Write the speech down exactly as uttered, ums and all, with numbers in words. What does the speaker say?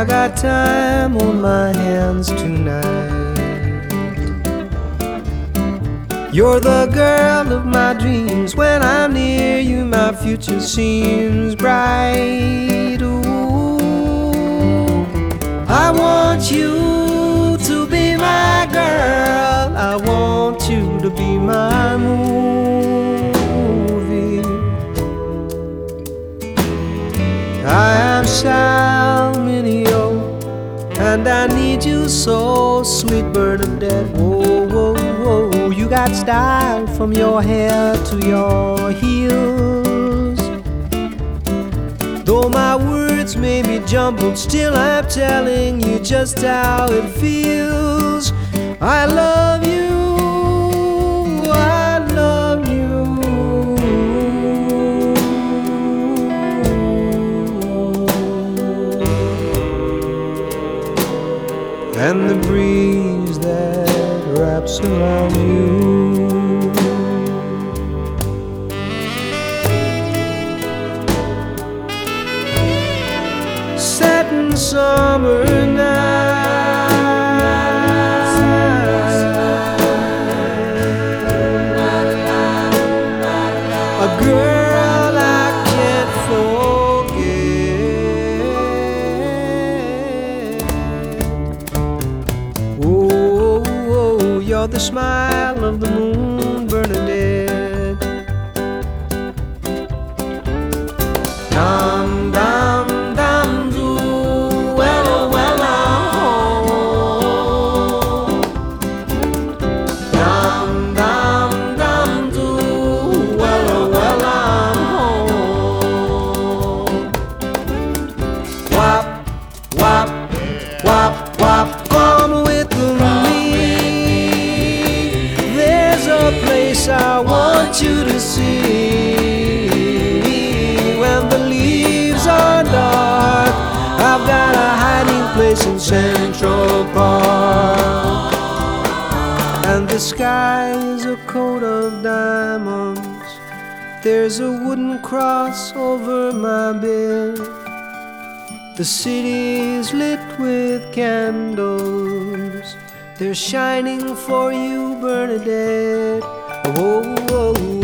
I got time on my hands tonight. You're the girl of my dreams. When I'm near you, my future seems bright. Ooh, I want you to be my girl. I want you to be my movie. I am Salminio, and I need you so, sweet Bernadette. Whoa, whoa, whoa. You got style from your hair to your heels. Though my words may be jumbled, still I'm telling you just how it feels. I love you, I love you. And the breeze that wraps around you, setting summer night, a girl I can't forget. Oh, oh, you're the smile of the moon, Bernadette. Dum, dum, dum, do, well, oh, well, I'm home. Dum, dum, dum, do, well, oh, well, I'm home. Wop, wop, wop, wop, come with me. There's a place I want you to see. When the leaves are dark, I've got a hiding place in Central Park. And the sky is a coat of diamonds. There's a wooden cross over my bed. The city's lit with candles. They're shining for you, Bernadette. Oh, oh, oh.